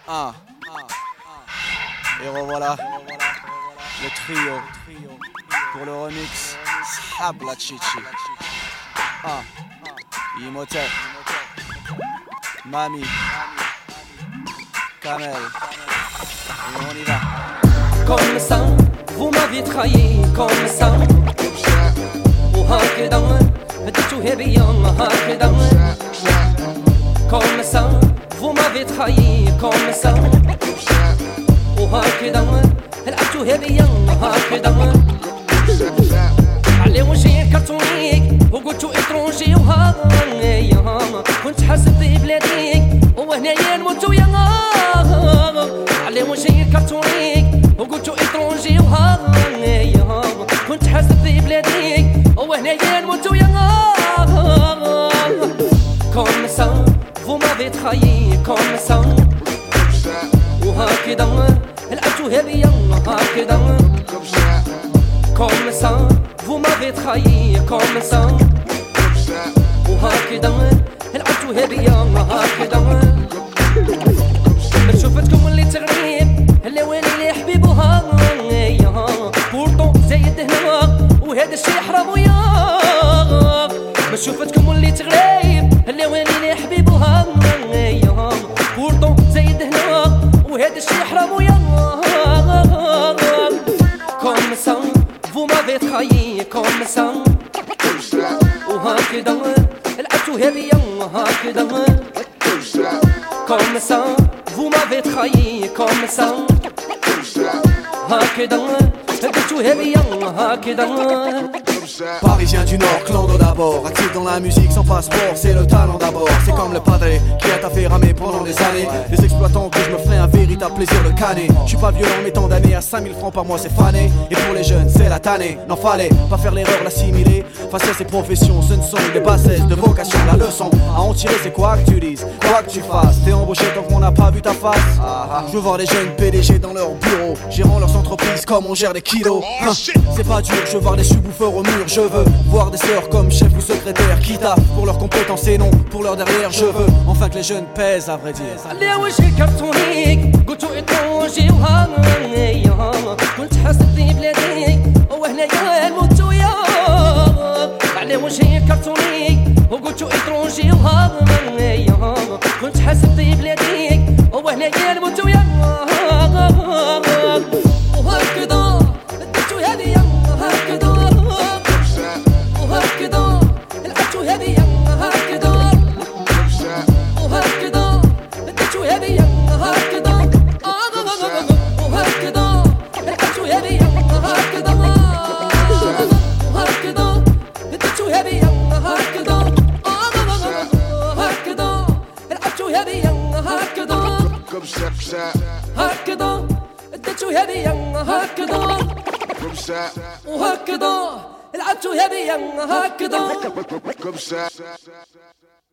Ah. Et revoilà le trio pour le remix Habla Chichi. Ah. Imhotep, Mami, Kamel. Et on y va. Comme ça, vous m'avez trahi, comme ça. وهكذا بديتو هبيا هكذا. Comme ça, vous m'avez trahi, comme ça. وهكذا لعبتو هبيا هكذا. علي وجهي كرتونيك وقلتو اترونجي وهايا. كنت حاسب في بلاديك وهنايا نموتو يا. علي وجهي كرتونيك وقلتو اترونجي وهايا. كنت حاسب في بلاديك وهنايا نموتو يا. Comme ça, vous m'avez trahi, comme ça. وهكذا لعبتو هبيا هكذا. Comme ça, vous m'avez trahi, comme ça. وهكذا لعبتو هبيا هكذا. شوفتكم اللي تغريب اللي ويلي لي حبيبوها. بورطو زايد هنا وهذا الشي حرام ويا. ما شوفتكم اللي تغريب اللي ويلي لي حبيبوها. بورطو زايد هنا وهذا الشي حرام ويا. Comme ça, vous m'avez trahi, comme ça. وهكذا لعبتو هبيا هكذا. Comme ça, vous m'avez trahi, comme ça. هكذا لعبتو هبيا هكذا. Parisien du Nord, clando d'abord. Actif dans la musique sans passeport, c'est le talent d'abord. C'est comme le padré qui a fait ramer pendant des années. Les exploitants que je me ferai un véritable plaisir de canner. Je suis pas violent mais tant d'années à 5000 francs par mois c'est fané. Et pour les jeunes c'est la tannée. N'en fallait pas faire l'erreur, l'assimiler. Face à ces professions, ce ne sont que des bassesses de vocation. La leçon à en tirer c'est quoi que tu dises, quoi que tu fasses. T'es embauché tant qu'on n'a pas vu ta face. Je veux voir les jeunes PDG dans leur bureau, gérant leurs entreprises comme on gère des kilos. C'est pas dur, je veux voir les sous-bouffeurs au mur. Je veux voir des sœurs comme chef ou secrétaire qui taffent pour leurs compétences et non pour leur derrière. Je veux enfin que les jeunes pèsent à vrai dire. علي وجهي كرتونيك قلتو اترونجي وهايا. كنت حاسب في بلاديك وهنايا نموتو يا. علي وجهي كرتونيك وقلتو اترونجي وهايا. كنت حاسب في بلاديك وهنايا نموتو يا. وهكذا اديتو هدية هكذا. وهكذا لعبتو هدية هكذا. وهكذا اديتو هدية هكذا. وهكذا لعبتو هدية هكذا. وهكذا اديتو هدية هكذا. وهكذا لعبتو هدية هكذا. هكذا اديتو هدية هكذا. وهكذا لعبتو هدية هكذا.